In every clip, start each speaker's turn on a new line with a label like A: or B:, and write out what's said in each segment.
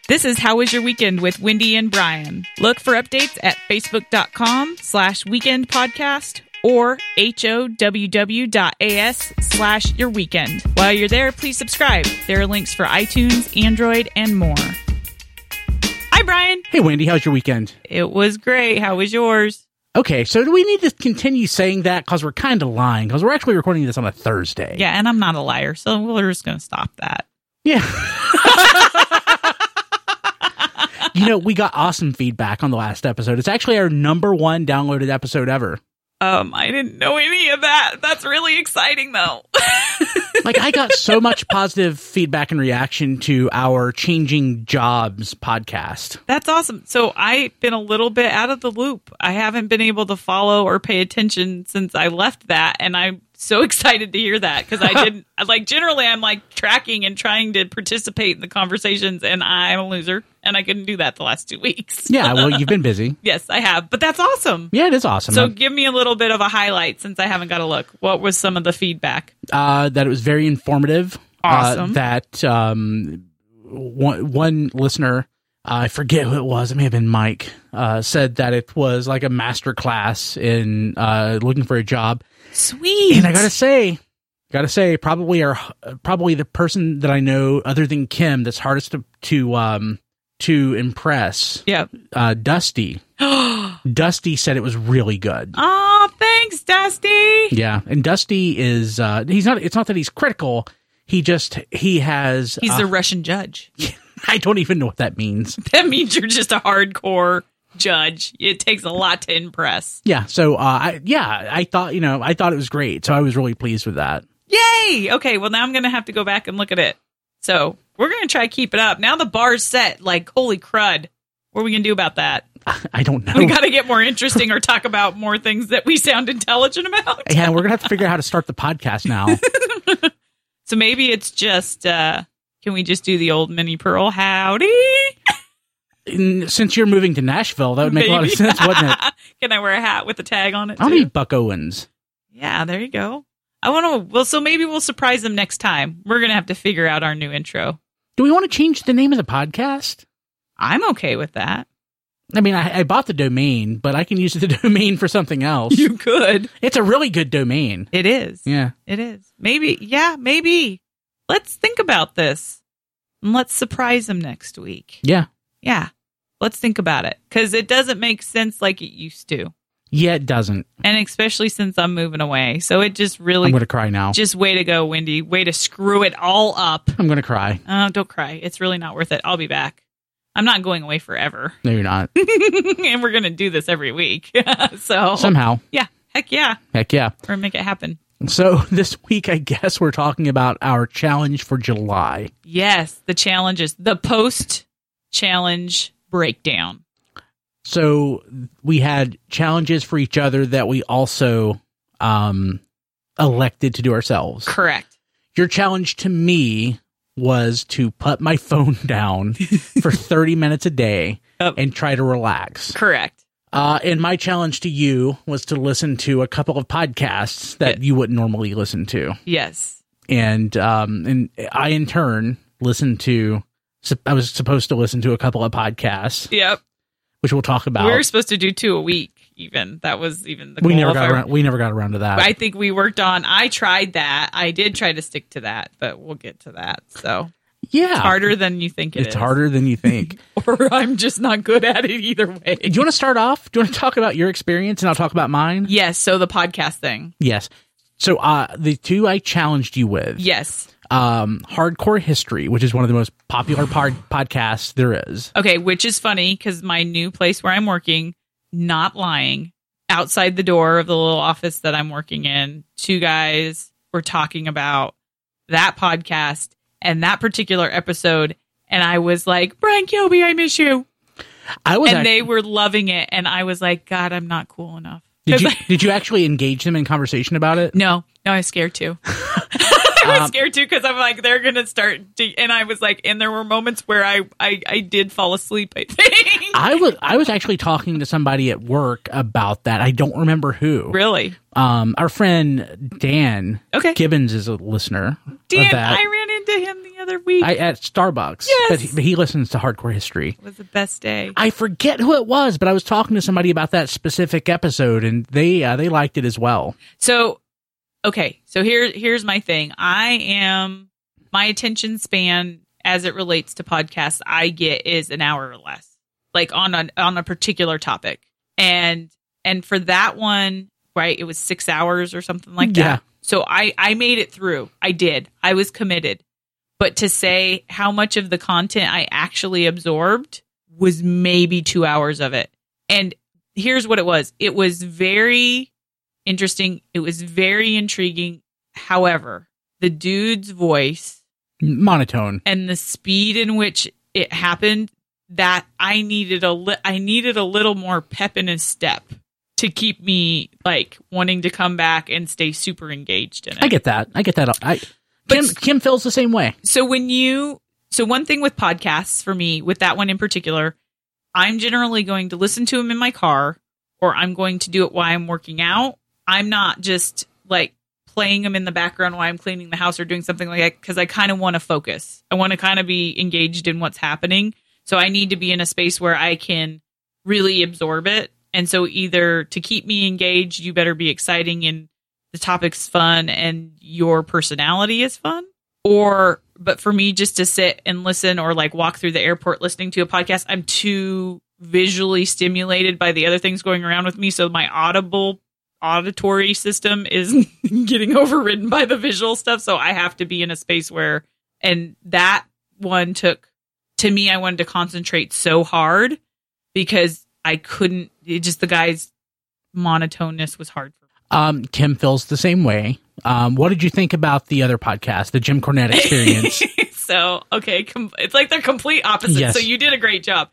A: This is How Was Your Weekend with Wendy and Brian. Look for updates at facebook.com/weekendpodcast or howw.as/yourweekend. While you're there, please subscribe. There are links for iTunes, Android, and more. Hi, Brian.
B: Hey, Wendy. How's your weekend?
A: It was great. How was yours?
B: Okay, so do we need to continue saying that? Because we're kind of lying, because we're actually recording this on a Thursday.
A: Yeah, and I'm not a liar, so we're just going to stop that.
B: Yeah. You know, we got awesome feedback on the last episode. It's actually our #1 downloaded episode ever.
A: I didn't know any of that. That's really exciting, though.
B: Like, I got so much positive feedback and reaction to our Changing Jobs podcast.
A: That's awesome. So I've been a little bit out of the loop. I haven't been able to follow or pay attention since I left that. And I'm so excited to hear that because I didn't, like, generally I'm like tracking and trying to participate in the conversations, and I'm a loser. And I couldn't do that the last 2 weeks.
B: Yeah, well, you've been busy.
A: Yes, I have. But that's awesome.
B: Yeah, it is awesome.
A: So give me a little bit of a highlight since I haven't got a look. What was some of the feedback?
B: That it was very informative.
A: Awesome.
B: That one listener, I forget who it was, it may have been Mike, said that it was like a master class in looking for a job.
A: Sweet.
B: And I gotta say, probably the person that I know other than Kim that's hardest to impress.
A: Yeah.
B: Dusty. Dusty said it was really good.
A: Oh, thanks, Dusty.
B: Yeah, and Dusty is he's not. It's not that he's critical. He has.
A: He's a Russian judge.
B: I don't even know what that means.
A: That means you're just a hardcore judge. It takes a lot to impress.
B: Yeah. So I thought it was great. So I was really pleased with that.
A: Yay! Okay, well now I'm gonna have to go back and look at it. So we're gonna try to keep it up. Now the bar's set. Like, holy crud! What are we gonna do about that?
B: I don't know.
A: We got to get more interesting or talk about more things that we sound intelligent about.
B: Yeah, we're gonna have to figure out how to start the podcast now.
A: So maybe it's just, can we just do the old Minnie Pearl howdy?
B: Since you're moving to Nashville, that would make a lot of sense, wouldn't it?
A: Can I wear a hat with a tag on it?
B: I'll need Buck Owens.
A: Yeah, there you go. I want to. Well, so maybe we'll surprise them next time. We're gonna have to figure out our new intro.
B: Do we want to change the name of the podcast?
A: I'm okay with that.
B: I mean, I bought the domain, but I can use the domain for something else.
A: You could.
B: It's a really good domain.
A: It is.
B: Yeah.
A: It is. Maybe. Yeah, maybe. Let's think about this. And let's surprise them next week.
B: Yeah.
A: Yeah. Let's think about it. Because it doesn't make sense like it used to.
B: Yeah, it doesn't.
A: And especially since I'm moving away. So it just really...
B: I'm going to cry now.
A: Just way to go, Wendy. Way to screw it all up.
B: I'm going to cry.
A: Don't cry. It's really not worth it. I'll be back. I'm not going away forever.
B: No, you're not.
A: And we're going to do this every week. So
B: somehow.
A: Yeah. Heck yeah.
B: Heck yeah.
A: Or make it happen.
B: So this week, I guess we're talking about our challenge for July.
A: Yes. The challenges. The post-challenge breakdown.
B: So we had challenges for each other that we also elected to do ourselves.
A: Correct.
B: Your challenge to me was to put my phone down for 30 minutes a day and try to relax.
A: Correct.
B: And my challenge to you was to listen to a couple of podcasts that you wouldn't normally listen to.
A: Yes.
B: And I, in turn, I was supposed to listen to a couple of podcasts.
A: Yep.
B: Which we'll talk about.
A: We were supposed to do 2 a week, even. That was even the goal.
B: We never got around to that.
A: I think we worked on... I tried that. I did try to stick to that, but we'll get to that. So,
B: yeah.
A: It's harder than you think
B: It's harder than you think.
A: Or I'm just not good at it either way.
B: Do you want to start off? Do you want to talk about your experience and I'll talk about mine?
A: Yes, so the podcast thing.
B: Yes. So the two I challenged you with.
A: Yes.
B: Hardcore History, which is one of the most popular podcasts there is.
A: Okay, which is funny because my new place where I'm working, not lying, outside the door of the little office that I'm working in, 2 guys were talking about that podcast and that particular episode. And I was like, Brian Kilby, I miss you. They were loving it. And I was like, God, I'm not cool enough.
B: Did you actually engage them in conversation about it?
A: No, I was scared too. I was scared too because I'm like, they're going to start. And I was like, and there were moments where I did fall asleep, I think.
B: I was actually talking to somebody at work about that. I don't remember who.
A: Really?
B: Our friend Dan Gibbons is a listener.
A: Dan, I ran into him the other week.
B: At Starbucks.
A: Yes.
B: But he listens to Hardcore History.
A: It was the best day.
B: I forget who it was, but I was talking to somebody about that specific episode, and they liked it as well.
A: So, okay. So here's my thing. My attention span as it relates to podcasts I get is an hour or less, like on a particular topic. And for that one, right, it was 6 hours or something like that.
B: Yeah.
A: So I made it through. I did. I was committed. But to say how much of the content I actually absorbed was maybe 2 hours of it. And here's what it was. It was very interesting. It was very intriguing. However, the dude's voice,
B: monotone,
A: and the speed in which it happened, that I needed a little more pep in his step to keep me like wanting to come back and stay super engaged in it.
B: I get that. Kim feels the same way.
A: So one thing with podcasts for me, with that one in particular, I'm generally going to listen to them in my car, or I'm going to do it while I'm working out. I'm not just like playing them in the background while I'm cleaning the house or doing something like that, because I kind of want to focus. I want to kind of be engaged in what's happening. So I need to be in a space where I can really absorb it. And so either to keep me engaged, you better be exciting and the topic's fun and your personality is fun. But for me just to sit and listen, or like walk through the airport listening to a podcast, I'm too visually stimulated by the other things going around with me. So my auditory system is getting overridden by the visual stuff. So I have to be in a space where, and that one took, to me, I wanted to concentrate so hard because I couldn't, the guy's monotoneness was hard for me.
B: Kim feels the same way. What did you think about the other podcast, the Jim Cornette Experience?
A: So, okay, it's like they're complete opposites.
B: Yes.
A: So you did a great job.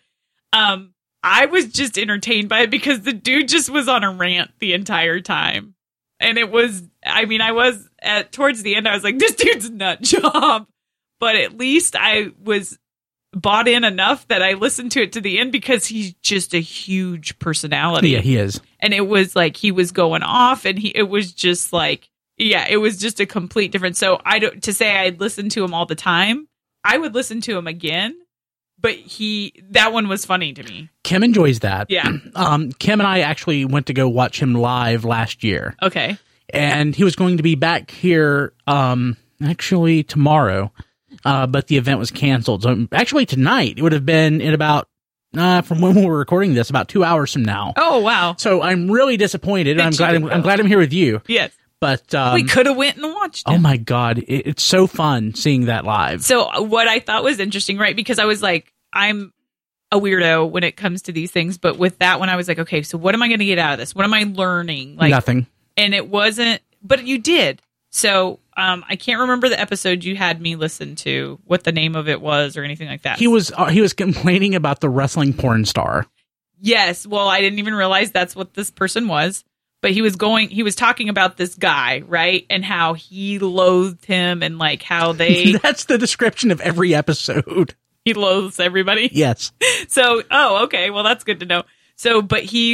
A: I was just entertained by it because the dude just was on a rant the entire time. And it was, I was towards the end, I was like, this dude's a nut job. But at least I was bought in enough that I listened to it to the end because he's just a huge personality.
B: Yeah, he is.
A: And it was like he was going off, and it was just like, yeah, it was just a complete difference. So to say I'd listen to him all the time, I would listen to him again, but that one was funny to me.
B: Kim enjoys that.
A: Yeah.
B: Kim and I actually went to go watch him live last year.
A: Okay.
B: And he was going to be back here actually tomorrow. But the event was canceled. So actually tonight, it would have been in about, from when we were recording this, about 2 hours from now.
A: Oh, wow.
B: So I'm really disappointed. I'm glad I'm here with you.
A: Yes.
B: But
A: we could have went and watched it.
B: Oh my God. It's so fun seeing that live.
A: So what I thought was interesting, right? Because I was like, I'm a weirdo when it comes to these things. But with that one, I was like, okay, so what am I going to get out of this? What am I learning? Like,
B: nothing.
A: And it wasn't, but you did. So I can't remember the episode you had me listen to, what the name of it was or anything like that.
B: He was complaining about the wrestling porn star.
A: Yes. Well, I didn't even realize that's what this person was. But he was talking about this guy, right? And how he loathed him and like how they...
B: That's the description of every episode.
A: He loathes everybody?
B: Yes.
A: So, okay. Well, that's good to know. So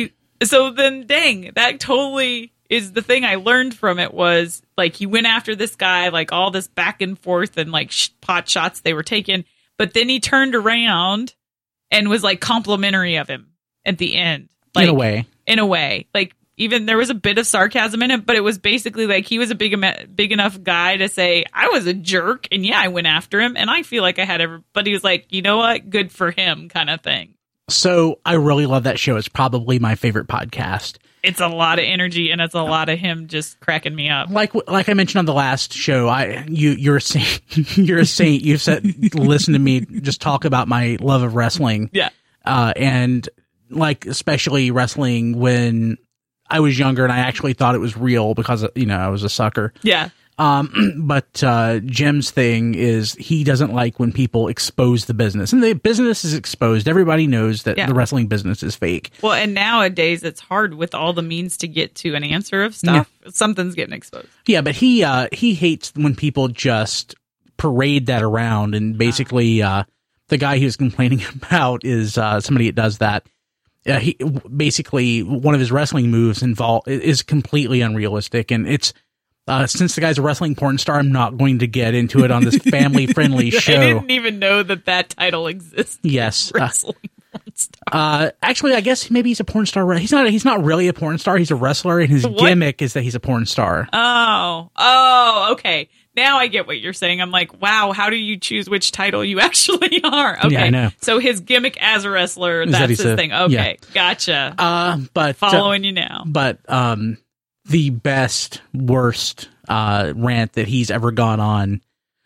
A: then dang, that totally... is the thing I learned from it was like he went after this guy, like all this back and forth and like pot shots they were taking. But then he turned around and was like complimentary of him at the end. Like, in a way, like even there was a bit of sarcasm in it, but it was basically like he was a big enough guy to say, I was a jerk. And yeah, I went after him and I feel like I had everybody was like, you know what? Good for him kind of thing. So
B: I really love that show. It's probably my favorite podcast.
A: It's a lot of energy, and it's a lot of him just cracking me up.
B: Like I mentioned on the last show, you're a saint. You're a saint. You've said, listen to me just talk about my love of wrestling.
A: Yeah.
B: And like especially wrestling when I was younger, and I actually thought it was real because I was a sucker.
A: Yeah.
B: But Jim's thing is he doesn't like when people expose the business, and the business is exposed. Everybody knows that the wrestling business is fake.
A: Well, and nowadays it's hard with all the means to get to an answer of stuff. Yeah. Something's getting exposed.
B: Yeah, but he hates when people just parade that around, and basically the guy he was complaining about is somebody that does that. He basically one of his wrestling moves is completely unrealistic, and it's Since the guy's a wrestling porn star, I'm not going to get into it on this family-friendly show.
A: I didn't even know that title exists.
B: Yes.
A: Wrestling porn star.
B: Actually, I guess maybe he's a porn star. He's not really a porn star. He's a wrestler, and his gimmick is that he's a porn star.
A: Oh, okay. Now I get what you're saying. I'm like, wow, how do you choose which title you actually are? Okay.
B: Yeah, I know.
A: So his gimmick as a wrestler, that's his thing. Okay, yeah. Gotcha.
B: But
A: following you now.
B: But the best, worst rant that he's ever gone on.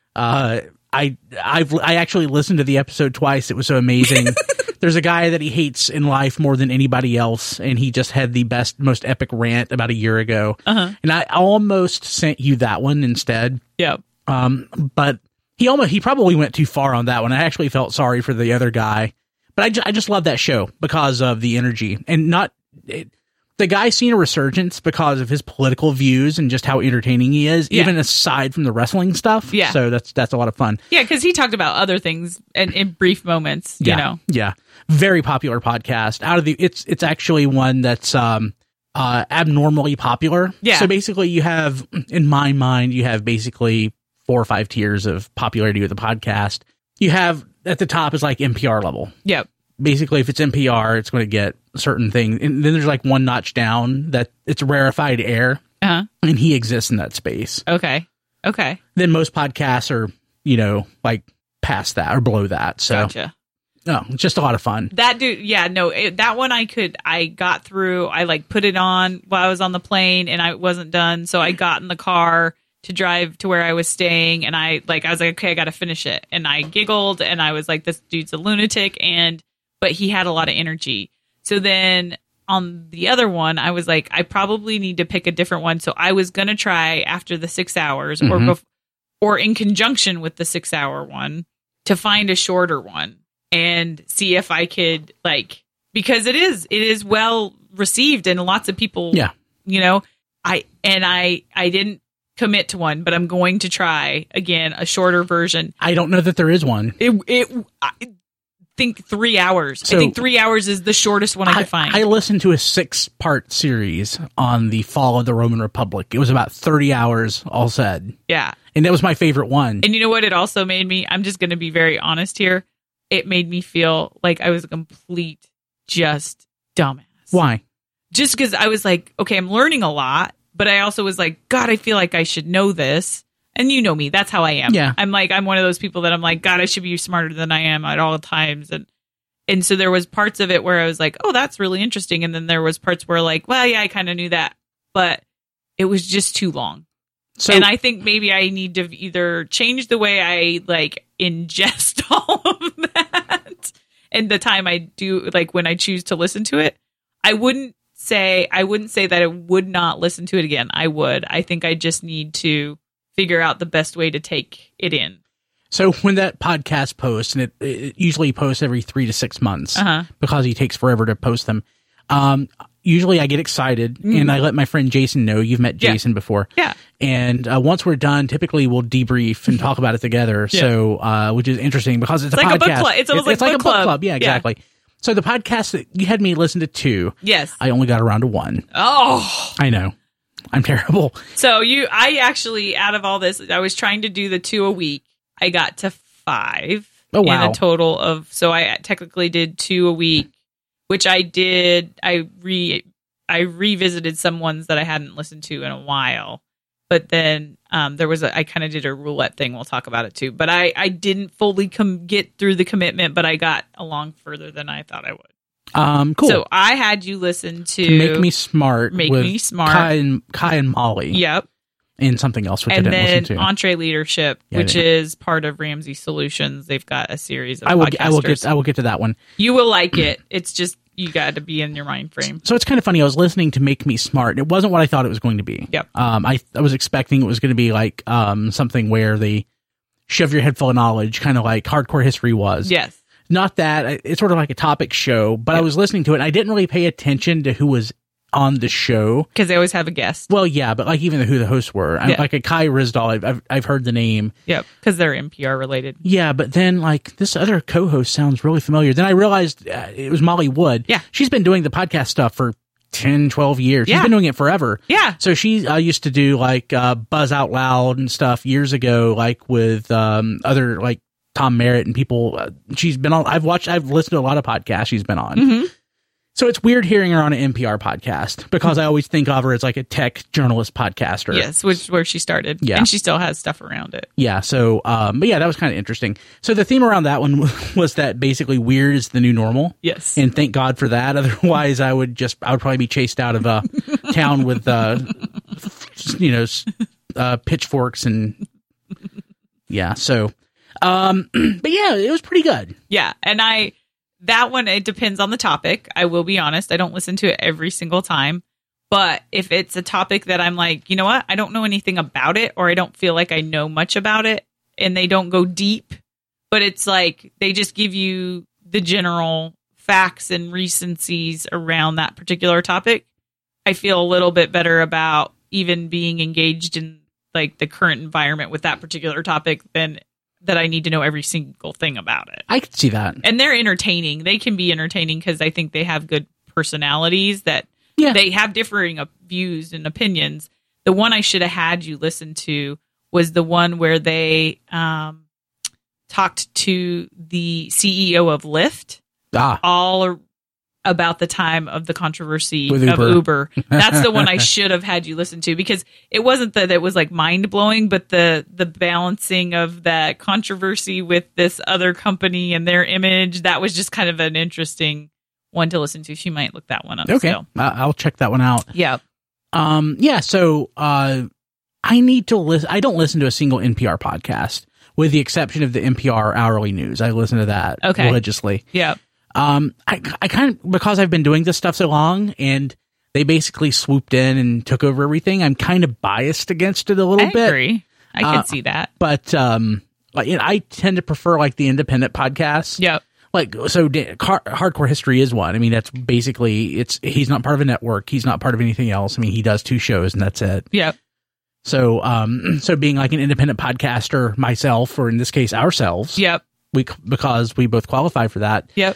B: I actually listened to the episode twice. It was so amazing. There's a guy that he hates in life more than anybody else, and he just had the best, most epic rant about a year ago. And I almost sent you that one instead.
A: Yeah.
B: But he probably went too far on that one. I actually felt sorry for the other guy, but I just love that show because of the energy and the guy's seen a resurgence because of his political views and just how entertaining he is, even aside from the wrestling stuff. Yeah. So that's a lot of fun.
A: Yeah, because he talked about other things and in brief moments, you know.
B: Yeah. Very popular podcast. It's actually one that's abnormally popular. Yeah. So basically you have, in my mind, you have basically 4 or 5 tiers of popularity with the podcast. You have at the top is like NPR level.
A: Yep.
B: Basically, if it's NPR, it's going to get certain things. And then there's like one notch down that it's rarefied air. And he exists in that space.
A: Okay.
B: Then most podcasts are, like past that or below that. So,
A: gotcha.
B: No, it's just a lot of fun.
A: That dude, that one I got through. I like put it on while I was on the plane and I wasn't done. So I got in the car to drive to where I was staying. And I was like, okay, I got to finish it. And I giggled and I was like, this dude's a lunatic. But he had a lot of energy. So then on the other one, I was like, I probably need to pick a different one. So I was going to try after the 6 hours or in conjunction with the 6 hour one to find a shorter one and see if I could because it is well received and lots of people, I didn't commit to one, but I'm going to try again, a shorter version.
B: I don't know that there is one.
A: Think 3 hours. So, I think 3 hours is the shortest one I could find.
B: I listened to a 6-part series on the fall of the Roman Republic. It was about 30 hours, all said.
A: Yeah.
B: And that was my favorite one.
A: And you know what it also made me? I'm just going to be very honest here. It made me feel like I was a complete just dumbass.
B: Why?
A: Just because I was like, okay, I'm learning a lot, but I also was like, God, I feel like I should know this. And you know me, that's how I am.
B: Yeah.
A: I'm one of those people that I'm like, God, I should be smarter than I am at all times. And so there was parts of it where I was like, oh, that's really interesting. And then there was parts where like, well, yeah, I kind of knew that, but it was just too long. So, and I think maybe I need to either change the way I ingest all of that and the time I do, when I choose to listen to it. I wouldn't say that I would not listen to it again. I would. I think I just need to figure out the best way to take it in.
B: So when that podcast posts, and it usually posts every 3 to 6 months because he takes forever to post them, usually I get excited and I let my friend Jason know. You've met Jason before.
A: Yeah.
B: And once we're done, typically we'll debrief and talk about it together. Yeah. So, which is interesting because it's a podcast.
A: A book club. It's almost like a book club.
B: Yeah, exactly. Yeah. So the podcast that you had me listen to 2.
A: Yes.
B: I only got around to 1.
A: Oh.
B: I know. I'm terrible.
A: So I actually, out of all this, I was trying to do the 2 a week. I got to 5
B: in
A: a total of, so I technically did 2 a week, which I did. I revisited some ones that I hadn't listened to in a while, but then I kind of did a roulette thing. We'll talk about it too, but I didn't fully get through the commitment, but I got along further than I thought I would.
B: Cool.
A: So I had you listen to
B: Make Me Smart. Kai and Molly.
A: Yep.
B: And something else, which
A: and
B: I didn't listen to.
A: And then Entree Leadership, which is part of Ramsey Solutions. They've got a series of podcasters.
B: I will get to that one.
A: You will like it. It's just, you got to be in your mind frame.
B: So it's kind of funny. I was listening to Make Me Smart. It wasn't what I thought it was going to be.
A: Yep.
B: I was expecting it was going to be like something where they shove your head full of knowledge, kind of like Hardcore History was.
A: Yes.
B: Not that. It's sort of like a topic show, but I was listening to it and I didn't really pay attention to who was on the show.
A: Because they always have a guest.
B: Well, yeah, but like even who the hosts were. Like a Kai Ryssdal, I've heard the name.
A: Yep, because they're NPR related.
B: Yeah, but then like this other co-host sounds really familiar. Then I realized it was Molly Wood.
A: Yeah.
B: She's been doing the podcast stuff for 10, 12 years. She's
A: Yeah.
B: been doing it forever.
A: Yeah.
B: So she used to do like Buzz Out Loud and stuff years ago, like with other like Tom Merritt and people. She's been on. I've listened to a lot of podcasts she's been on.
A: Mm-hmm.
B: So it's weird hearing her on an NPR podcast because I always think of her as like a tech journalist podcaster.
A: Yes, which is where she started.
B: Yeah.
A: And she still has stuff around it.
B: Yeah. So, but yeah, that was kind of interesting. So the theme around that one was that basically weird is the new normal.
A: Yes.
B: And thank God for that. Otherwise, I would probably be chased out of a town with, pitchforks and yeah. So, but yeah, it was pretty good.
A: Yeah. And that one, it depends on the topic. I will be honest. I don't listen to it every single time. But if it's a topic that I'm like, you know what? I don't know anything about it, or I don't feel like I know much about it, and they don't go deep, but it's like they just give you the general facts and recencies around that particular topic, I feel a little bit better about even being engaged in like the current environment with that particular topic than that I need to know every single thing about it.
B: I could see that.
A: And they're entertaining. They can be entertaining because I think they have good personalities that they have differing views and opinions. The one I should have had you listen to was the one where they talked to the CEO of Lyft all about the time of the controversy
B: with
A: of Uber. That's the one I should have had you listen to, because it wasn't that it was like mind blowing, but the balancing of that controversy with this other company and their image, that was just kind of an interesting one to listen to. She might look that one up.
B: Okay.
A: Still.
B: I'll check that one out.
A: Yeah.
B: So, I need to listen. I don't listen to a single NPR podcast with the exception of the NPR hourly news. I listen to that religiously.
A: Yeah.
B: I kind of, because I've been doing this stuff so long and they basically swooped in and took over everything, I'm kind of biased against it a little bit.
A: I agree. I can see that.
B: But, I tend to prefer like the independent podcasts.
A: Yep.
B: Like, so Hardcore History is one. I mean, that's basically, he's not part of a network. He's not part of anything else. I mean, he does 2 shows and that's it.
A: Yep.
B: So, so being like an independent podcaster myself, or in this case, ourselves.
A: Yep.
B: Because we both qualify for that.
A: Yep.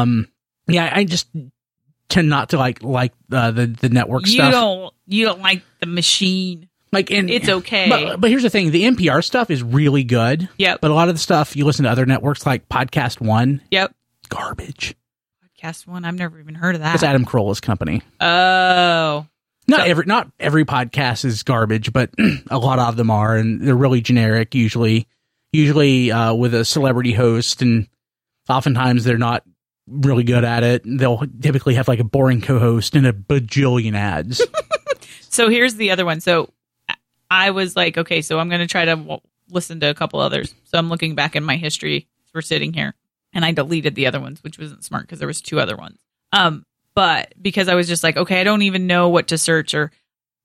B: I just tend not to like the network stuff.
A: You don't like the machine.
B: Like, and
A: it's okay.
B: But here's the thing: the NPR stuff is really good.
A: Yep.
B: But a lot of the stuff you listen to other networks like Podcast One.
A: Yep.
B: Garbage.
A: Podcast One. I've never even heard of that.
B: It's Adam Carolla's company.
A: Oh.
B: Not every podcast is garbage, but a lot of them are, and they're really generic. Usually with a celebrity host, and oftentimes they're not really good at it. They'll typically have like a boring co-host and a bajillion ads.
A: So here's the other one. So I was like, okay, so I'm going to try to listen to a couple others. So I'm looking back in my history. We're sitting here, and I deleted the other ones, which wasn't smart because there was 2 other ones. But because I was just like, okay, I don't even know what to search, or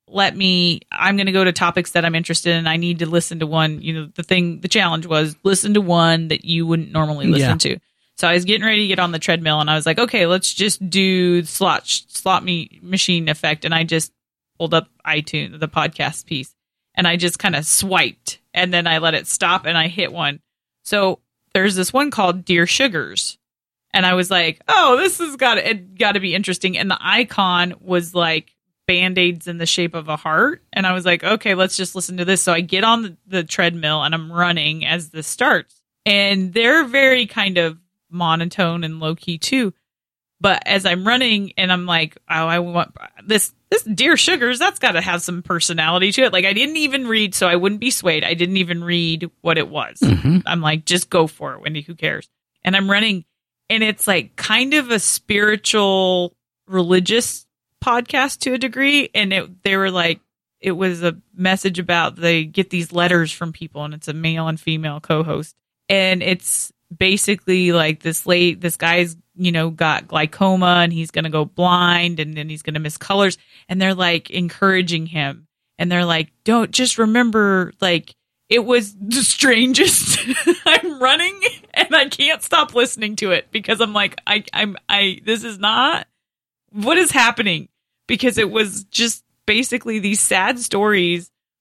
A: I'm going to go to topics that I'm interested in. I need to listen to one. The challenge was listen to one that you wouldn't normally listen to. So I was getting ready to get on the treadmill, and I was like, okay, let's just do slot machine effect. And I just pulled up iTunes, the podcast piece, and I just kind of swiped, and then I let it stop, and I hit one. So there's this one called Dear Sugars. And I was like, oh, this has got to be interesting. And the icon was like Band-Aids in the shape of a heart. And I was like, okay, let's just listen to this. So I get on the treadmill and I'm running as this starts. And they're very kind of monotone and low key too. But as I'm running and I'm like, oh, I want this Dear Sugars, that's got to have some personality to it. Like, I didn't even read, so I wouldn't be swayed. I didn't even read what it was.
B: Mm-hmm.
A: I'm like, just go for it, Wendy, who cares? And I'm running. And it's like kind of a spiritual, religious podcast to a degree. And they were like, it was a message about they get these letters from people, and it's a male and female co-host. And it's basically like this guy's, got glaucoma, and he's going to go blind, and then he's going to miss colors. And they're like encouraging him. And they're like, don't, just remember, like, it was the strangest. I'm running and I can't stop listening to it because I'm like, this is not what is happening, because it was just basically these sad stories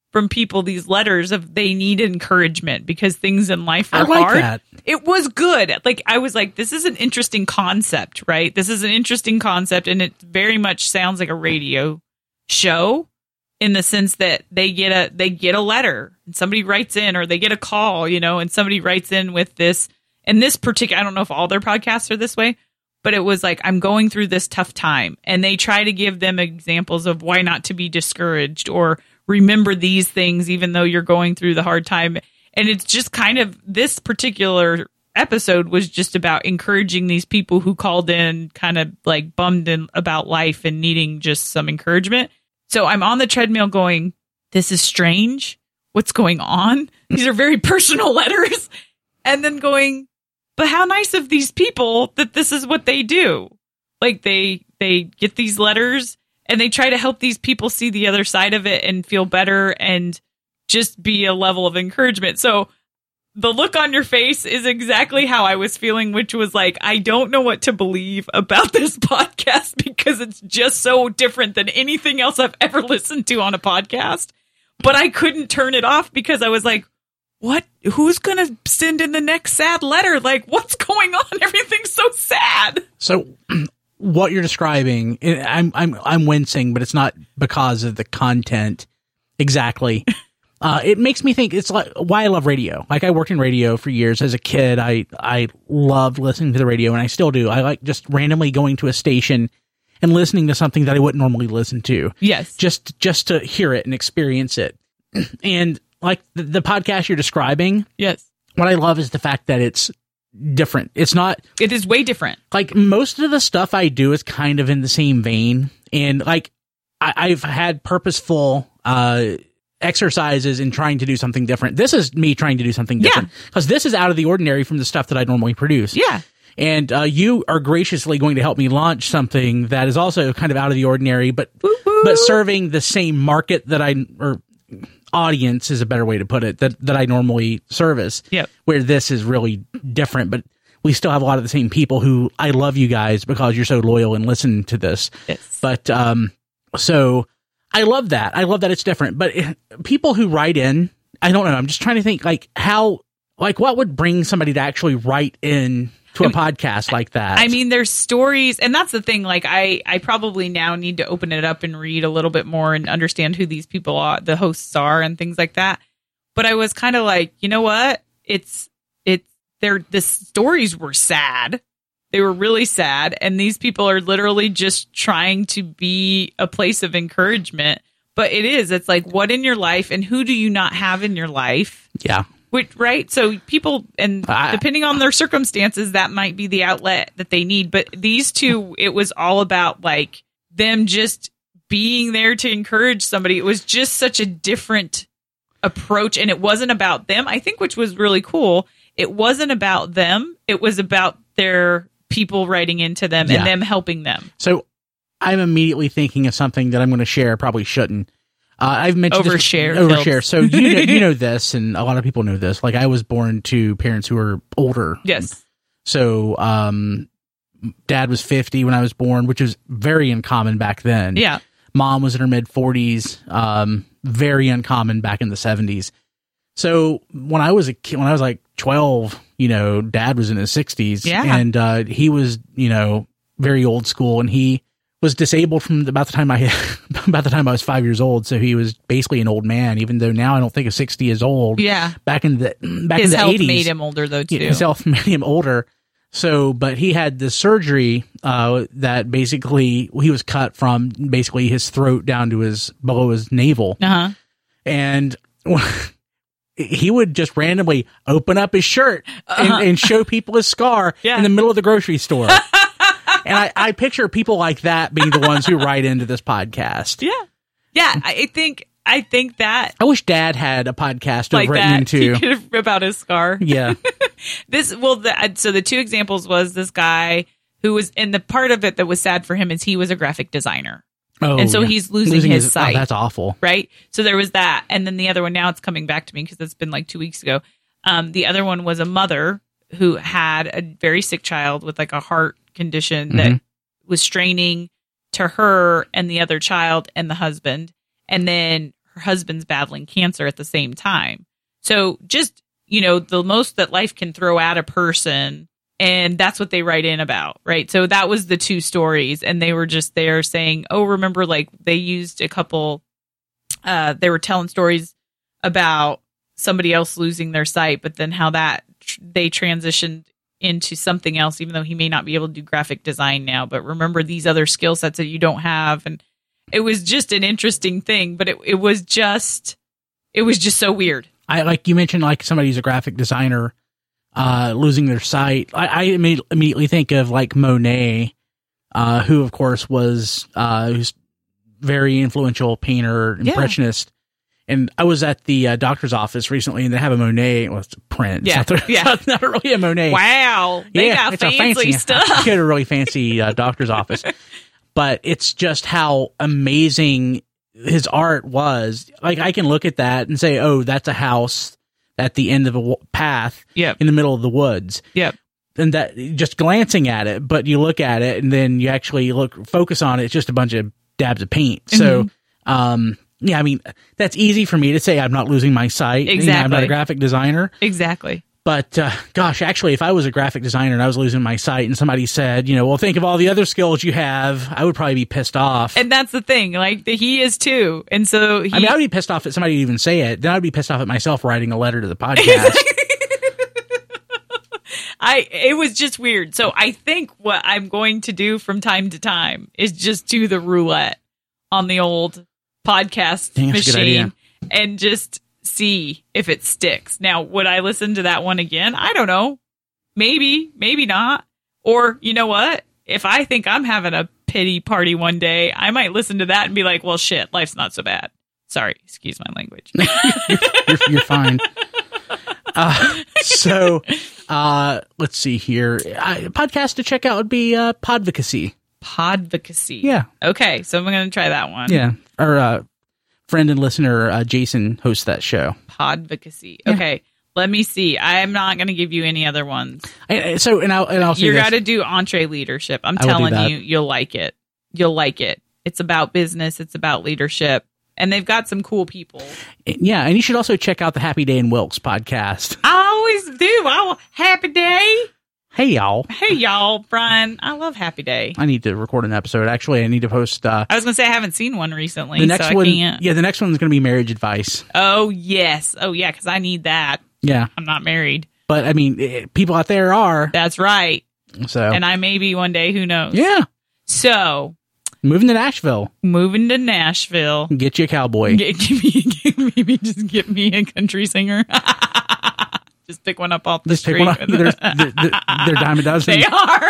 A: from people these letters of they need encouragement because things in life are
B: I like
A: hard.
B: that.
A: It was good. Like I was like, this is an interesting concept, right? This is an interesting concept, and it very much sounds like a radio show in the sense that they get a letter and somebody writes in, or they get a call, and somebody writes in with this. And this particular, I don't know if all their podcasts are this way, but it was like, I'm going through this tough time, and they try to give them examples of why not to be discouraged or remember these things, even though you're going through the hard time. And it's just kind of, this particular episode was just about encouraging these people who called in kind of like bummed in about life and needing just some encouragement. So I'm on the treadmill going, this is strange. What's going on? These are very personal letters. And then going, but how nice of these people that this is what they do. Like they get these letters and they try to help these people see the other side of it and feel better and just be a level of encouragement. So the look on your face is exactly how I was feeling, which was like, I don't know what to believe about this podcast because it's just so different than anything else I've ever listened to on a podcast. But I couldn't turn it off because I was like, what? Who's going to send in the next sad letter? Like, what's going on? Everything's so sad.
B: So what you're describing, I'm wincing, but it's not because of the content exactly. It makes me think it's like why I love radio. Like I worked in radio for years as a kid. I loved listening to the radio, and I still do. I like just randomly going to a station and listening to something that I wouldn't normally listen to.
A: Yes.
B: Just to hear it and experience it. And like the podcast you're describing.
A: Yes.
B: What I love is the fact that it's different. It
A: is way different.
B: Like most of the stuff I do is kind of in the same vein. And like I've had purposeful, exercises in trying to do something different. This is me trying to do something different because this is out of the ordinary from the stuff that I normally produce.
A: Yeah.
B: And you are graciously going to help me launch something that is also kind of out of the ordinary, but serving the same market or audience is a better way to put it, that I normally service.
A: Yep.
B: Where this is really different, but we still have a lot of the same people who I love you guys because you're so loyal and listen to this.
A: Yes.
B: But so I love that. I love that it's different. But people who write in, I don't know. I'm just trying to think what would bring somebody to actually write in to a podcast like that?
A: I mean, there's stories, and that's the thing. Like, I probably now need to open it up and read a little bit more and understand who these people are, the hosts are, and things like that. But I was kind of like, you know what? The stories were sad. They were really sad, and these people are literally just trying to be a place of encouragement. But it's like, what in your life, and who do you not have in your life?
B: Yeah.
A: Right. So people, and depending on their circumstances, that might be the outlet that they need. But these two, it was all about like them just being there to encourage somebody. It was just such a different approach, and it wasn't about them, I think, which was really cool. It wasn't about them. It was about their people writing into them and them helping them.
B: So I'm immediately thinking of something that I'm going to share. Probably shouldn't. I've mentioned overshare. So you know this, and a lot of people know this. Like I was born to parents who are older.
A: Yes.
B: So dad was 50 when I was born, which was very uncommon back then.
A: Yeah.
B: Mom was in her mid 40s. Very uncommon back in the 70s. So when I was a kid, when I was like 12, dad was in his 60s.
A: Yeah.
B: And he was, very old school, and he was disabled from about the time I was 5 years old. So he was basically an old man, even though now I don't think a 60 is old.
A: Yeah.
B: Back in the 80s.
A: His health made him older though, too.
B: His health made him older. So, but he had this surgery, that basically he was cut from basically his throat down to below his navel.
A: Uh-huh.
B: And he would just randomly open up his shirt and show people his scar in the middle of the grocery store. And I picture people like that being the ones who write into this podcast.
A: Yeah. Yeah. I think that
B: I wish Dad had a podcast
A: like
B: written into
A: about his scar.
B: Yeah.
A: So the two examples was this guy who was in the part of it that was sad for him is he was a graphic designer.
B: Oh,
A: and so he's losing his sight.
B: Oh, that's awful.
A: Right. So there was that. And then the other one, now it's coming back to me because it's been like 2 weeks ago. The other one was a mother who had a very sick child with like a heart condition that was straining to her and the other child and the husband. And then her husband's battling cancer at the same time. So just, the most that life can throw at a person. And that's what they write in about, right? So that was the two stories. And they were just there saying, oh, remember, like they used a couple, they were telling stories about somebody else losing their sight, but then how that they transitioned into something else, even though he may not be able to do graphic design now. But remember these other skill sets that you don't have. And it was just an interesting thing, but it was just so weird. I
B: like you mentioned, like somebody who's a graphic designer losing their sight. I immediately think of like Monet, who of course was who's very influential painter, impressionist. And I was at the doctor's office recently, and they have a Monet. Well, it's a print.
A: Yeah,
B: it's not really a Monet.
A: Wow, they got fancy stuff.
B: I got a really fancy doctor's office, but it's just how amazing his art was. Like I can look at that and say, "Oh, that's a house at the end of a path, in the middle of the woods."
A: Yep.
B: And that just glancing at it, but you look at it and then you actually focus on it. It's just a bunch of dabs of paint. So, yeah, I mean, that's easy for me to say. I'm not losing my sight.
A: Exactly.
B: I'm not a graphic designer.
A: Exactly.
B: But, gosh, actually, if I was a graphic designer and I was losing my sight and somebody said, well, think of all the other skills you have, I would probably be pissed off.
A: And that's the thing. Like, he is too. And so
B: I would be pissed off at somebody to even say it. Then I'd be pissed off at myself writing a letter to the podcast.
A: It was just weird. So I think what I'm going to do from time to time is just do the roulette on the old podcast machine and just see if it sticks. Now, would I listen to that one again? I don't know. Maybe not. Or you know what? If I think I'm having a pity party one day, I might listen to that and be like, well, shit, life's not so bad. Sorry, excuse my language.
B: you're fine. So let's see here. Podcast to check out would be Podvocacy.
A: Podvocacy.
B: Yeah.
A: Okay, so I'm going to try that one.
B: Yeah. Our friend and listener Jason hosts that show.
A: Podvocacy. Okay. Yeah. Let me see. I'm not going to give you any other ones.
B: I'll say
A: you got to do Entree Leadership. I'm telling you, you'll like it. You'll like it. It's about business. It's about leadership. And they've got some cool people.
B: Yeah, and you should also check out the Happy Day and Wilkes podcast.
A: I always do. Happy Day.
B: Hey, y'all.
A: Hey, y'all. Brian, I love Happy Day.
B: I need to record an episode. Actually, I need to post... I
A: was going to say I haven't seen one recently,
B: the next one,
A: I can't.
B: Yeah, the next one's going to be marriage advice.
A: Oh, yes. Oh, yeah, because I need that.
B: Yeah.
A: I'm not married.
B: But, I mean, people out there are.
A: That's right.
B: So.
A: And I may be one day. Who knows?
B: Yeah.
A: So...
B: Moving to Nashville. Get you a cowboy.
A: Maybe just get me a country singer. Just pick one up off the street.
B: They're dime a dozen.
A: They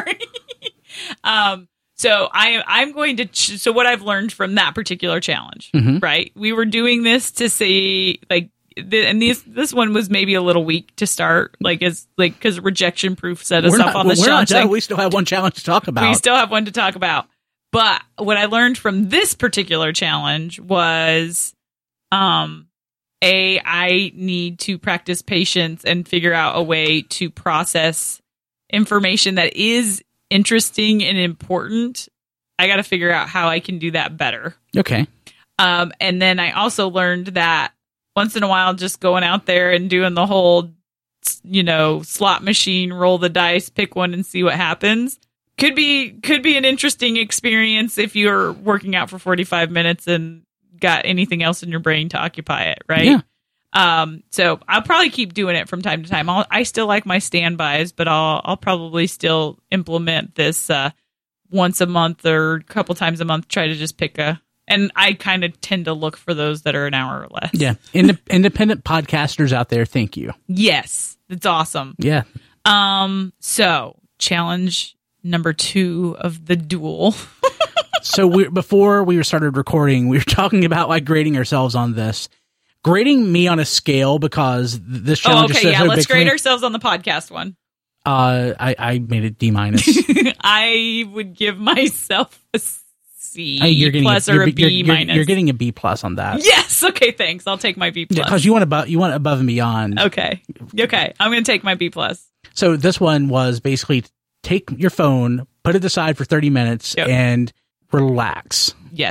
A: are. So I'm going to. So what I've learned from that particular challenge, right? We were doing this to see this one was maybe a little weak to start, because rejection proof set us up on this challenge.
B: We still have one challenge to talk about.
A: We still have one to talk about. But what I learned from this particular challenge was, I need to practice patience and figure out a way to process information that is interesting and important. I got to figure out how I can do that better.
B: Okay.
A: And then I also learned that once in a while, just going out there and doing the whole, slot machine, roll the dice, pick one and see what happens. Could be an interesting experience if you're working out for 45 minutes and got anything else in your brain to occupy it, right? Yeah. So I'll probably keep doing it from time to time. I still like my standbys, but I'll probably still implement this once a month or a couple times a month. Try to just pick and I kind of tend to look for those that are an hour or less.
B: Yeah, independent podcasters out there, thank you.
A: Yes, it's awesome.
B: Yeah.
A: So challenge number 2 of the duel.
B: So before we started recording, we were talking about grading ourselves on this. Grading me on a scale because this challenge is so big.
A: Let's grade ourselves on the podcast one.
B: I made it D-.
A: I would give myself a C plus or a B minus.
B: You're getting a B plus on that.
A: Yes. Okay. Thanks. I'll take my B plus.
B: Because you want above and beyond.
A: Okay. I'm going to take my B plus.
B: So this one was basically take your phone, put it aside for 30 minutes, and relax.
A: Yes.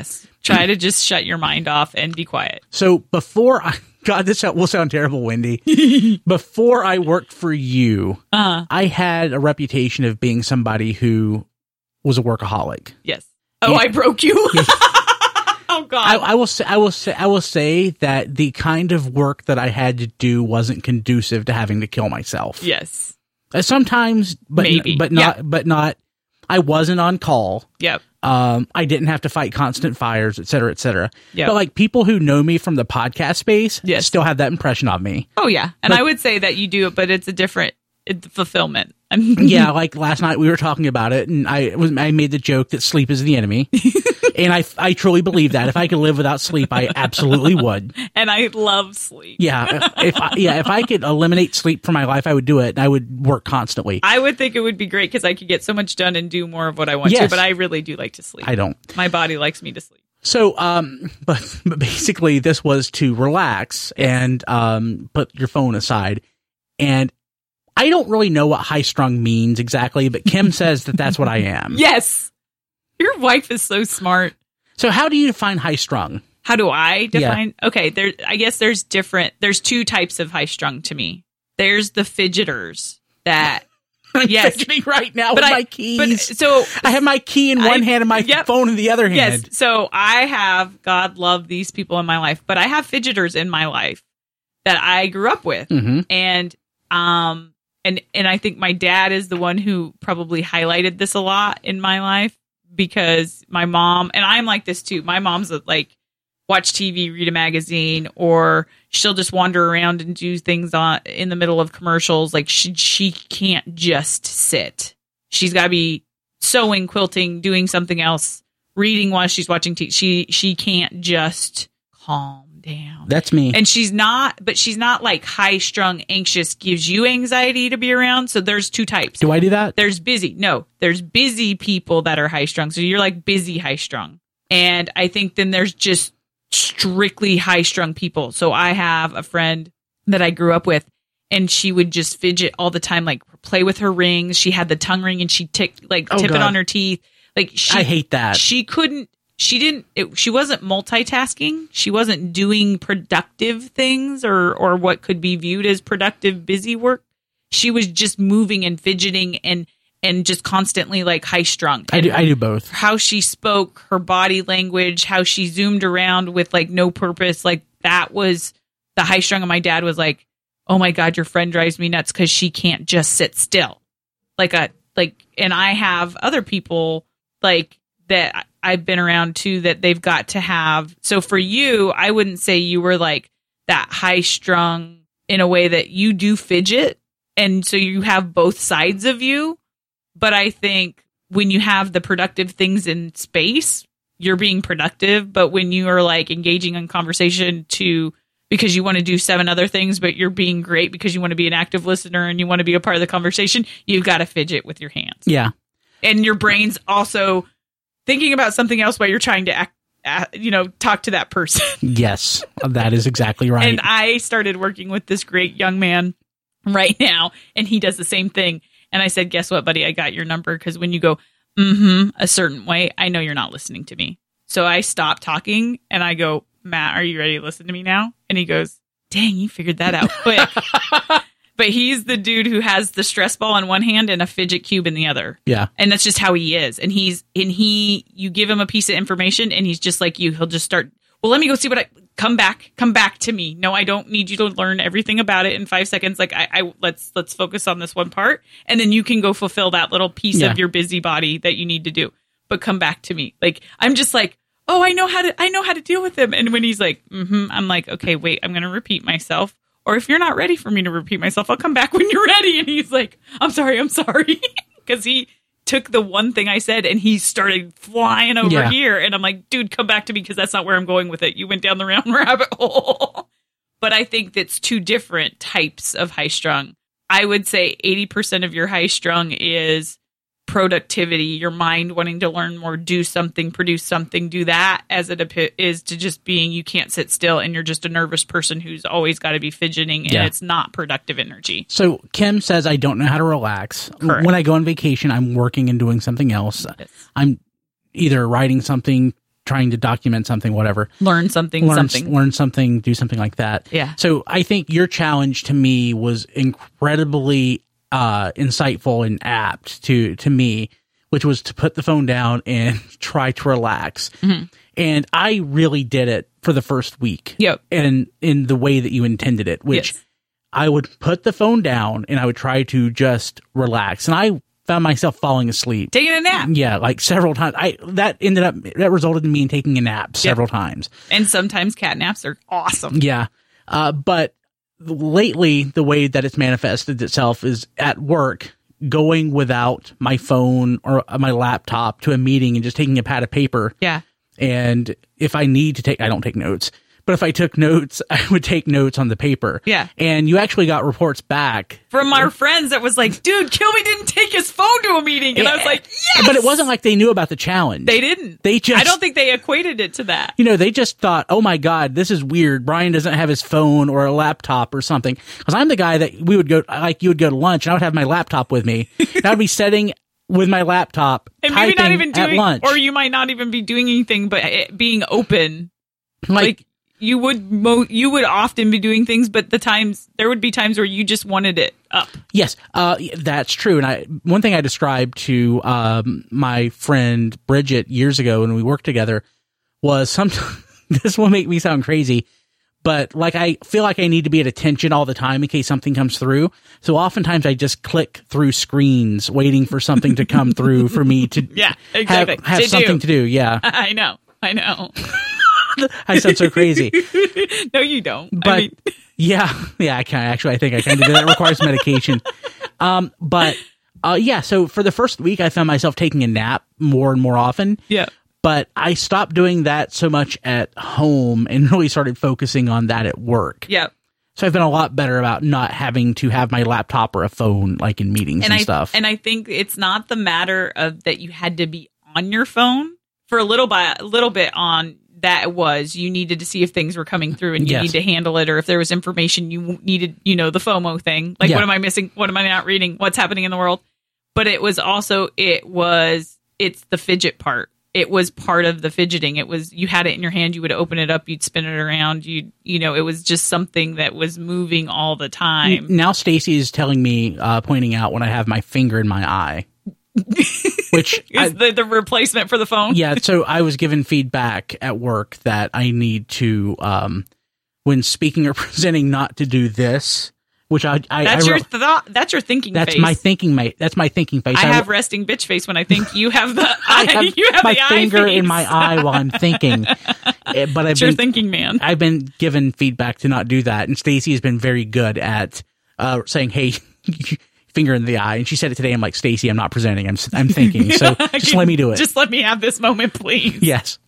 A: Try to just shut your mind off and be quiet.
B: So God, this will sound terrible, Wendy. Before I worked for you, I had a reputation of being somebody who was a workaholic.
A: Yes. Oh, I broke you. Oh God.
B: I will say that the kind of work that I had to do wasn't conducive to having to kill myself.
A: Yes.
B: Sometimes, but
A: Maybe.
B: but not. I wasn't on call.
A: Yep.
B: I didn't have to fight constant fires, et cetera, et cetera.
A: Yep.
B: But like people who know me from the podcast space
A: Yes.
B: still have that impression of me.
A: Oh yeah. And I would say that you do it, but it's a different fulfillment.
B: Yeah, like last night we were talking about it, and I made the joke that sleep is the enemy, and I truly believe that. If I could live without sleep, I absolutely would.
A: And I love sleep.
B: Yeah, if I could eliminate sleep from my life, I would do it, and I would work constantly.
A: I would think it would be great because I could get so much done and do more of what I want to, but I really do like to sleep.
B: I don't.
A: My body likes me to sleep.
B: So, but basically, this was to relax and put your phone aside, and I don't really know what high strung means exactly, but Kim says that that's what I am.
A: Yes. Your wife is so smart.
B: So how do you define high strung?
A: How do I define? Yeah. Okay. I guess there's two types of high strung to me. There's the fidgeters that,
B: I'm fidgeting right now with my keys.
A: So
B: I have my key in one hand and my phone in the other hand.
A: Yes. So I have, God love these people in my life, but I have fidgeters in my life that I grew up with.
B: Mm-hmm.
A: And I think my dad is the one who probably highlighted this a lot in my life because my mom, and I'm like this too. My mom's like watch TV, read a magazine, or she'll just wander around and do things in the middle of commercials. Like she can't just sit. She's got to be sewing, quilting, doing something else, reading while she's watching TV. She can't just calm down.
B: That's me.
A: And she's not like high strung, anxious, gives you anxiety to be around. So there's two types.
B: Do I do that?
A: There's busy people that are high strung. So you're like busy high strung. And I think then there's just strictly high strung people. So I have a friend that I grew up with and she would just fidget all the time, like play with her rings. She had the tongue ring and she'd tip it on her teeth. Like
B: I hate that.
A: She wasn't multitasking. She wasn't doing productive things or what could be viewed as productive, busy work. She was just moving and fidgeting and just constantly like high strung.
B: I do both.
A: How she spoke, her body language, how she zoomed around with like no purpose. Like that was the high strung. And my dad was like, "Oh my God, your friend drives me nuts because she can't just sit still." And I have other people like that I've been around too that they've got to have. So for you, I wouldn't say you were like that high strung in a way that you do fidget. And so you have both sides of you. But I think when you have the productive things in space, you're being productive. But when you are like engaging in conversation because you want to do 7 other things, but you're being great because you want to be an active listener and you want to be a part of the conversation, you've got to fidget with your hands.
B: Yeah.
A: And your brain's also thinking about something else while you're trying to talk to that person.
B: Yes, that is exactly right.
A: And I started working with this great young man right now, and he does the same thing. And I said, "Guess what, buddy? I got your number because when you go, a certain way, I know you're not listening to me." So I stop talking and I go, "Matt, are you ready to listen to me now?" And he goes, "Dang, you figured that out quick." But he's the dude who has the stress ball in one hand and a fidget cube in the other.
B: Yeah.
A: And that's just how he is. And you give him a piece of information and he's just like you. He'll just start, "Well, let me go see come back to me. No, I don't need you to learn everything about it in 5 seconds. Like let's focus on this one part. And then you can go fulfill that little piece of your busybody that you need to do. But come back to me." Like, I'm just like, "Oh, I know how to deal with him." And when he's like, I'm like, "Okay, wait, I'm going to repeat myself. Or if you're not ready for me to repeat myself, I'll come back when you're ready." And he's like, I'm sorry. Because he took the one thing I said and he started flying over here. And I'm like, "Dude, come back to me because that's not where I'm going with it. You went down the round rabbit hole." But I think that's two different types of high strung. I would say 80% of your high strung is productivity, your mind wanting to learn more, do something, produce something, do that, as it is to just being you can't sit still and you're just a nervous person who's always got to be fidgeting and it's not productive energy.
B: So Kim says I don't know how to relax.
A: Correct.
B: When I go on vacation, I'm working and doing something else.
A: Yes.
B: I'm either writing something, trying to document something, whatever.
A: Learn something.
B: Learn something, do something like that.
A: Yeah.
B: So I think your challenge to me was incredibly insightful and apt to me, which was to put the phone down and try to relax. Mm-hmm. And I really did it for the first week.
A: Yep.
B: And in the way that you intended it, which I would put the phone down and I would try to just relax. And I found myself falling asleep.
A: Taking a nap.
B: Yeah, like several times. That resulted in me taking a nap several times.
A: And sometimes cat naps are awesome.
B: Yeah. But lately, the way that it's manifested itself is at work, going without my phone or my laptop to a meeting and just taking a pad of paper.
A: Yeah.
B: And if I need to take, I don't take notes, but if I took notes, I would take notes on the paper.
A: Yeah.
B: And you actually got reports back
A: from our friends that was like, dude, Kilby didn't take his phone to a meeting. And I was like, yes.
B: But it wasn't like they knew about the challenge.
A: They didn't. I don't think they equated it to that.
B: They just thought, oh my God, this is weird. Brian doesn't have his phone or a laptop or something. Because I'm the guy that you would go to lunch and I would have my laptop with me. And I would be sitting with my laptop
A: and maybe not even doing,
B: at lunch.
A: Or you might not even be doing anything, but it being open. Like you would often be doing things, but there would be times where you just wanted it up. Yes,
B: that's true. And one thing I described to my friend Bridget years ago when we worked together was sometimes this will make me sound crazy, but like I feel like I need to be at attention all the time in case something comes through. So oftentimes I just click through screens waiting for something to come through for me to have something to do. Yeah,
A: I know.
B: I sound so crazy.
A: No, you don't.
B: But yeah, I can actually. I think I kind of do. That requires medication. So for the first week, I found myself taking a nap more and more often.
A: Yeah.
B: But I stopped doing that so much at home and really started focusing on that at work.
A: Yeah.
B: So I've been a lot better about not having to have my laptop or a phone like in meetings and stuff.
A: And I think it's not the matter of that you had to be on your phone for a little bit on that was you needed to see if things were coming through and you need to handle it, or if there was information you needed, the FOMO thing. Like, what am I missing? What am I not reading? What's happening in the world? But it was also, it's the fidget part. It was part of the fidgeting. It was, you had it in your hand, you would open it up, you'd spin it around, it was just something that was moving all the time.
B: Now Stacy is telling me, pointing out when I have my finger in my eye. Which
A: is the replacement for the phone?
B: Yeah, so I was given feedback at work that I need to, when speaking or presenting, not to do this. Which
A: that's your thought. That's your thinking.
B: That's
A: face.
B: my thinking, mate. That's my thinking face.
A: I have resting bitch face when I think. You have the
B: you have my finger in my eye while I'm thinking. But
A: you're thinking, man.
B: I've been given feedback to not do that, and Stacy has been very good at saying, "Hey, finger in the eye." And she said it today. I'm like, Stacy, I'm not presenting. I'm thinking. So just let me do it.
A: Just let me have this moment, please.
B: Yes.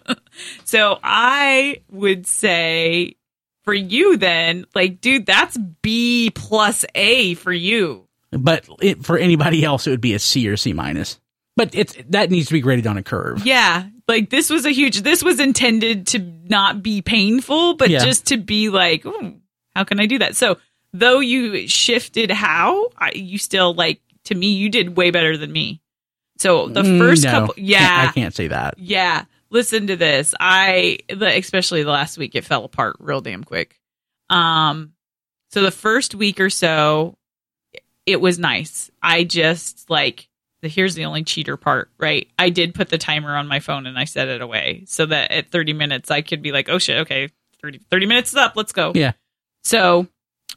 A: So I would say, for you then, like, dude, that's B plus A for you.
B: But for anybody else, it would be a C or C minus. But that needs to be graded on a curve.
A: Yeah. Like, this was intended to not be painful, but just to be like, how can I do that? So though you shifted you still, like, to me, you did way better than me. So the first couple,
B: I can't say that.
A: Yeah. Listen to this. Especially the last week, it fell apart real damn quick. So the first week or so, it was nice. I just here's the only cheater part, right? I did put the timer on my phone and I set it away so that at 30 minutes, I could be like, oh shit, okay, 30 minutes is up. Let's go.
B: Yeah.
A: So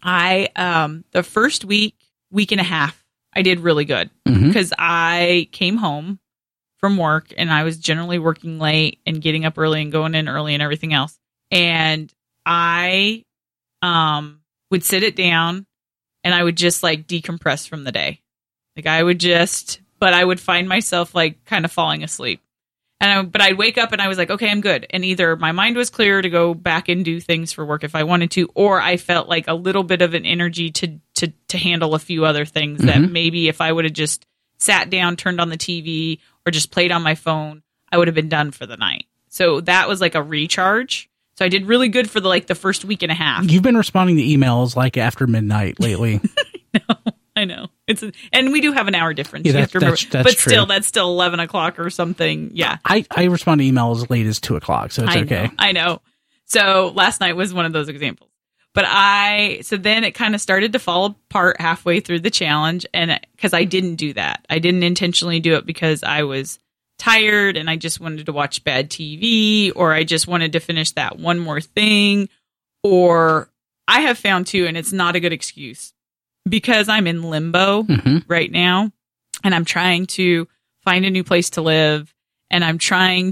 A: the first week and a half, I did really good because I came home from work and I was generally working late and getting up early and going in early and everything else. And I would sit it down and I would just decompress from the day. But I would find myself kind of falling asleep. But I'd wake up and I was like, okay, I'm good. And either my mind was clear to go back and do things for work if I wanted to, or I felt like a little bit of an energy to handle a few other things that maybe if I would have just sat down, turned on the TV, or just played on my phone, I would have been done for the night. So that was like a recharge. So I did really good for the first week and a half.
B: You've been responding to emails after midnight lately.
A: I know. And we do have an hour difference.
B: Yeah,
A: you have to remember.
B: that's
A: but
B: true.
A: still, that's still 11 o'clock or something. Yeah.
B: I respond to email as late as 2 o'clock, so it's okay.
A: I know. So last night was one of those examples. But so then it kind of started to fall apart halfway through the challenge. And because I didn't do that, I didn't intentionally do it because I was tired and I just wanted to watch bad TV, or I just wanted to finish that one more thing. Or I have found too, and it's not a good excuse, because I'm in limbo right now and I'm trying to find a new place to live, and I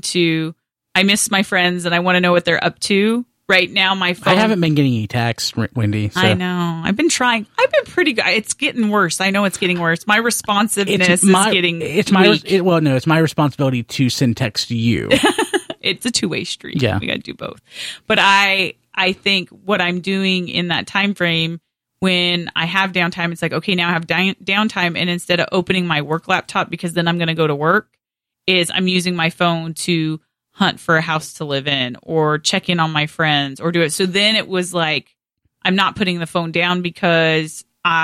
A: miss my friends and I want to know what they're up to. Right now, my phone.
B: I haven't been getting any texts, Wendy. So.
A: I know. I've been trying. I've been pretty good. It's getting worse. I know it's getting worse. My responsiveness is getting weak.
B: It's my responsibility to send text to you.
A: It's a two-way street.
B: Yeah.
A: We got to do both. But I think what I'm doing in that time frame, when I have downtime, it's like, okay, now I have downtime. And instead of opening my work laptop, because then I'm going to go to work, is I'm using my phone to hunt for a house to live in, or check in on my friends, or do it. So then it was like, I'm not putting the phone down because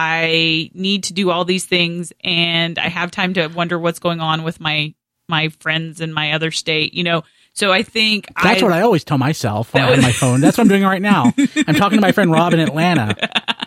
A: I need to do all these things, and I have time to wonder what's going on with my friends in my other state, So I think
B: that's what I always tell myself when I have my phone. That's what I'm doing right now. I'm talking to my friend Rob in Atlanta.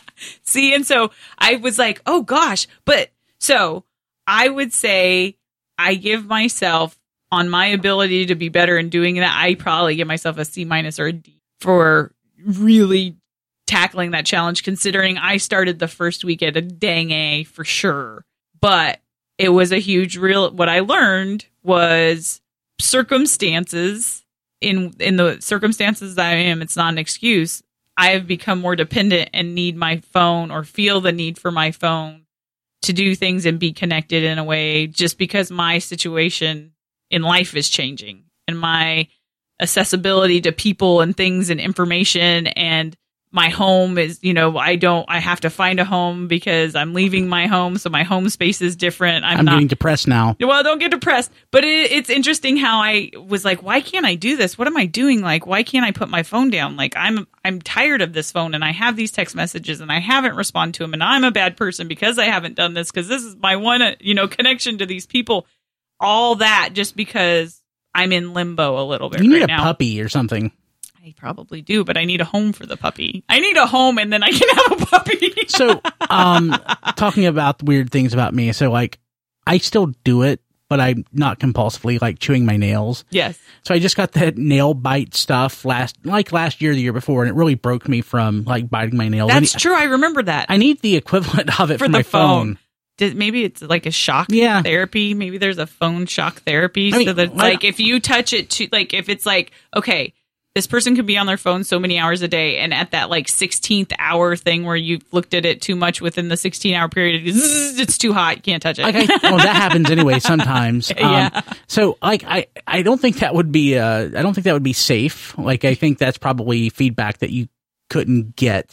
A: See, and so I was like, oh gosh. But so I would say I give myself, on my ability to be better in doing that, I probably give myself a C- or a D for really tackling that challenge, considering I started the first week at a dang A for sure. But it was a huge what I learned was circumstances. In the circumstances that I am, it's not an excuse. I have become more dependent and need my phone, or feel the need for my phone to do things and be connected in a way, just because my situation in life is changing, and my accessibility to people and things and information, and my home is, I have to find a home because I'm leaving my home. So my home space is different. I'm not
B: getting depressed now.
A: Well, don't get depressed, but it's interesting how I was like, why can't I do this? What am I doing? Like, why can't I put my phone down? Like, I'm tired of this phone, and I have these text messages and I haven't responded to them, and I'm a bad person because I haven't done this, because this is my one, connection to these people. All that just because I'm in limbo a little bit.
B: You need
A: right
B: a
A: now.
B: puppy or something.
A: I probably do, but I need a home for the puppy. I need a home, and then I can have a puppy.
B: So, talking about weird things about me. So, like, I still do it, but I'm not compulsively, like chewing my nails.
A: Yes.
B: So I just got that nail bite stuff last year, the year before, and it really broke me from like biting my nails.
A: That's true. I remember that.
B: I need the equivalent of it for my phone.
A: Maybe it's like a shock therapy. Maybe there's a phone shock therapy. So that like if you touch it to, like, if it's like, okay, this person could be on their phone so many hours a day, and at that like 16th hour thing where you've looked at it too much within the 16-hour period, it's too hot, you can't touch it.
B: Well, that happens anyway sometimes.
A: Yeah.
B: So like I don't think that would be safe. Like, I think that's probably feedback that you couldn't get.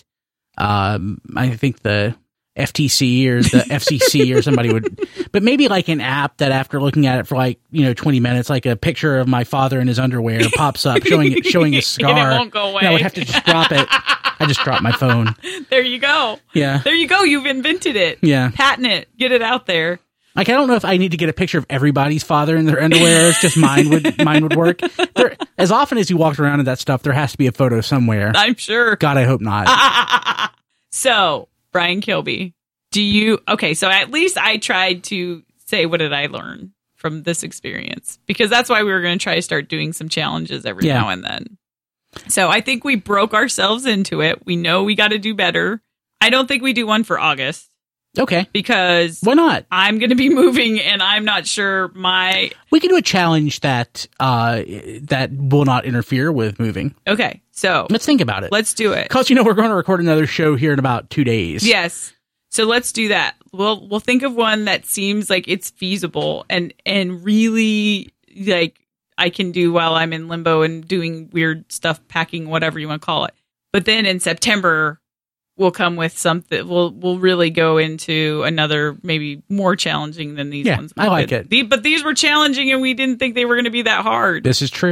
B: I think the FTC or the FCC or somebody would, but maybe like an app that after looking at it for like 20 minutes, like a picture of my father in his underwear pops up showing a scar.
A: And it won't go away.
B: I would have to just drop it. I just dropped my phone.
A: There you go.
B: Yeah.
A: There you go. You've invented it.
B: Yeah.
A: Patent it. Get it out there.
B: Like, I don't know if I need to get a picture of everybody's father in their underwear. It's just mine would work. As often as you walk around in that stuff, there has to be a photo somewhere.
A: I'm sure.
B: God, I hope not.
A: So, Brian Kilby, so at least I tried to say, what did I learn from this experience? Because that's why we were going to try to start doing some challenges every now and then. So I think we broke ourselves into it. We know we got to do better. I don't think we do one for August.
B: Okay.
A: Because
B: why not?
A: I'm going to be moving, and I'm not sure
B: we can do a challenge that will not interfere with moving.
A: Okay. So
B: let's think about it.
A: Let's do it.
B: Because we're going to record another show here in about 2 days.
A: Yes. So let's do that. We'll think of one that seems like it's feasible and really like I can do while I'm in limbo and doing weird stuff, packing, whatever you want to call it. But then in September, we'll come with something. We'll really go into another, maybe more challenging than these ones.
B: I like it.
A: But these were challenging, and we didn't think they were going to be that hard.
B: This is true.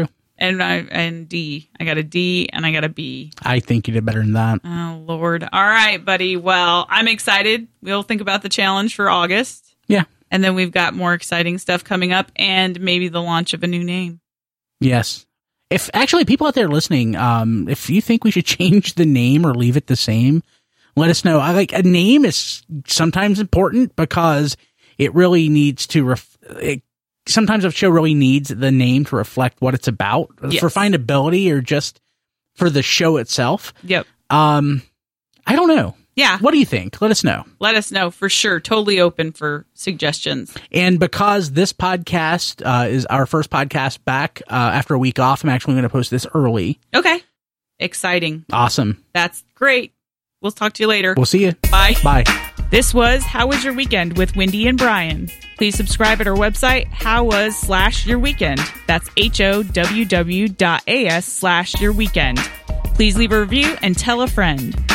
A: And D. I got a D and I got a B.
B: I think you did better than that.
A: Oh, Lord. All right, buddy. Well, I'm excited. We'll think about the challenge for August.
B: Yeah.
A: And then we've got more exciting stuff coming up and maybe the launch of a new name.
B: Yes. If actually people out there listening, if you think we should change the name or leave it the same, let us know. A name is sometimes important because it really needs to, sometimes a show really needs the name to reflect what it's about for findability or just for the show itself.
A: Yep.
B: I don't know.
A: Yeah.
B: What do you think? Let us know.
A: Let us know for sure. Totally open for suggestions.
B: And because this podcast is our first podcast back after a week off, I'm actually going to post this early.
A: Okay. Exciting.
B: Awesome.
A: That's great. We'll talk to you later.
B: We'll see you.
A: Bye.
B: Bye.
A: This was How Was Your Weekend with Wendy and Brian. Please subscribe at our website, howwas/yourweekend. That's HOWW.AS/yourweekend. Please leave a review and tell a friend.